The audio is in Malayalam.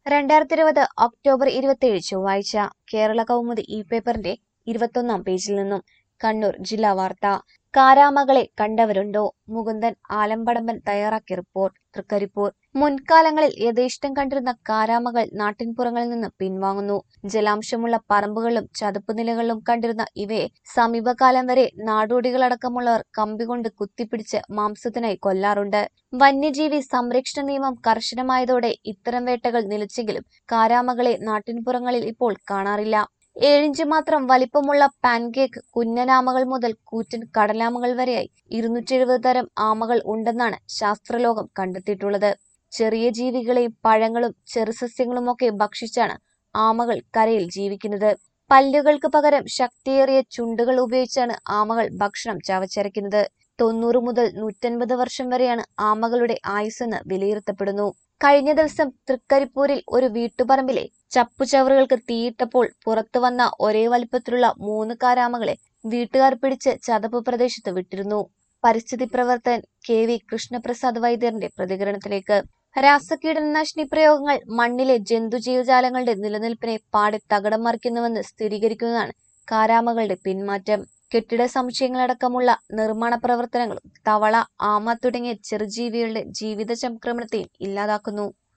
2020 ഒക്ടോബർ 27 ചൊവ്വാഴ്ച കേരള കൗമുദി ഈ പേപ്പറിന്റെ 21-ാം പേജിൽ നിന്നും കണ്ണൂർ ജില്ലാ വാർത്ത. കാരാമകളെ കണ്ടവരുണ്ടോ? മുകുന്ദൻ ആലമ്പടമ്പൻ തയ്യാറാക്കിയ റിപ്പോർട്ട്. തൃക്കരിപ്പൂർ. മുൻകാലങ്ങളിൽ യഥേഷ്ടം കണ്ടിരുന്ന കാരാമകൾ നാട്ടിൻപുറങ്ങളിൽ നിന്ന് പിൻവാങ്ങുന്നു. ജലാംശമുള്ള പറമ്പുകളിലും ചതുപ്പ് നിലങ്ങളിലും കണ്ടിരുന്ന ഇവയെ സമീപകാലം വരെ നാടോടികളടക്കമുള്ളവർ കമ്പികൊണ്ട് കുത്തിപ്പിടിച്ച് മാംസത്തിനായി കൊല്ലാറുണ്ട്. വന്യജീവി സംരക്ഷണ നിയമം കർശനമായതോടെ ഇത്തരം വേട്ടകൾ നിലച്ചെങ്കിലും കാരാമകളെ നാട്ടിൻപുറങ്ങളിൽ ഇപ്പോൾ കാണാറില്ല. 7 ഇഞ്ച് മാത്രം വലിപ്പമുള്ള പാൻകേക്ക് കുഞ്ഞനാമകൾ മുതൽ കൂറ്റൻ കടലാമകൾ വരെയായി 270 തരം ആമകൾ ഉണ്ടെന്നാണ് ശാസ്ത്രലോകം കണ്ടെത്തിയിട്ടുള്ളത്. ചെറിയ ജീവികളെയും പഴങ്ങളും ചെറുസസ്യങ്ങളുമൊക്കെ ഭക്ഷിച്ചാണ് ആമകൾ കരയിൽ ജീവിക്കുന്നത്. പല്ലുകൾക്ക് പകരം ശക്തിയേറിയ ചുണ്ടുകൾ ഉപയോഗിച്ചാണ് ആമകൾ ഭക്ഷണം ചവച്ചരയ്ക്കുന്നത്. 90 മുതൽ 150 വർഷം വരെയാണ് ആമകളുടെ ആയുസ്സെന്ന് വിലയിരുത്തപ്പെടുന്നു. കഴിഞ്ഞ ദിവസം തൃക്കരിപ്പൂരിൽ ഒരു വീട്ടുപറമ്പിലെ ചപ്പുചവറുകൾക്ക് തീയിട്ടപ്പോൾ പുറത്തു വന്ന ഒരേ വലിപ്പത്തിലുള്ള 3 കാരാമകളെ വീട്ടുകാർ പിടിച്ച് ചതപ്പ് പ്രദേശത്ത് വിട്ടിരുന്നു. പരിസ്ഥിതി പ്രവർത്തകൻ KV കൃഷ്ണപ്രസാദ് വൈദ്യറിന്റെ പ്രതികരണത്തിലേക്ക്. രാസകീടനാശിനി പ്രയോഗങ്ങൾ മണ്ണിലെ ജന്തുജീവജാലങ്ങളുടെ നിലനിൽപ്പിനെ പാടെ തകിടം മറിക്കുന്നുവെന്ന് സ്ഥിരീകരിക്കുന്നതാണ് കാരാമകളുടെ പിന്മാറ്റം. കെട്ടിട സമുച്ചയങ്ങളടക്കമുള്ള നിർമ്മാണ പ്രവർത്തനങ്ങളും തവള, ആമ തുടങ്ങിയ ചെറുജീവികളുടെ ജീവിത ചക്രമത്തെയും ഇല്ലാതാക്കുന്നു.